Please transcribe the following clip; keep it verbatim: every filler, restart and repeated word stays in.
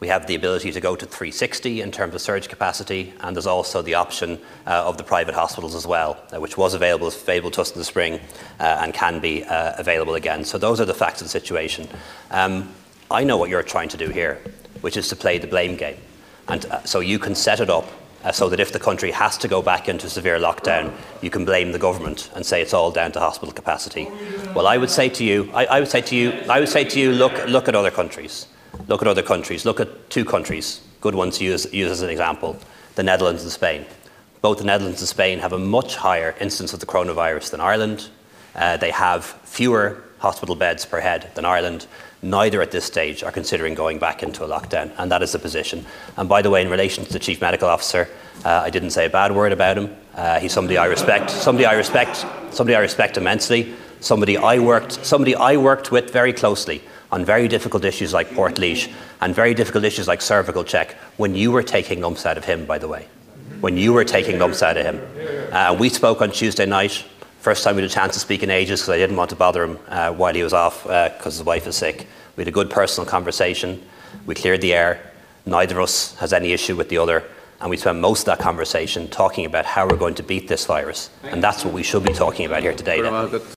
We have the ability to go to three sixty in terms of surge capacity, and there's also the option uh, of the private hospitals as well, uh, which was available, available to us in the spring uh, and can be uh, available again. So those are the facts of the situation. Um, I know what you're trying to do here, which is to play the blame game. And uh, so you can set it up uh, so that if the country has to go back into severe lockdown, you can blame the government and say it's all down to hospital capacity. Well, I would say to you, I, I would say to you, I would say to you, look, look at other countries. Look at other countries. Look at two countries, good ones to use, use as an example, the Netherlands and Spain. Both the Netherlands and Spain have a much higher incidence of the coronavirus than Ireland. Uh, they have fewer hospital beds per head than Ireland. Neither at this stage are considering going back into a lockdown, and that is the position. And by the way, in relation to the Chief Medical Officer, uh, I didn't say a bad word about him. Uh, he's somebody I respect, somebody I respect, somebody I respect immensely, somebody I worked, somebody I worked with very closely on very difficult issues like Portlaoise and very difficult issues like cervical check, when you were taking lumps out of him, by the way. When you were taking lumps out of him. Uh, we spoke on Tuesday night, first time we had a chance to speak in ages because I didn't want to bother him uh, while he was off because uh, his wife is sick. We had a good personal conversation. We cleared the air. Neither of us has any issue with the other. And we spent most of that conversation talking about how we're going to beat this virus. And that's what we should be talking about here today.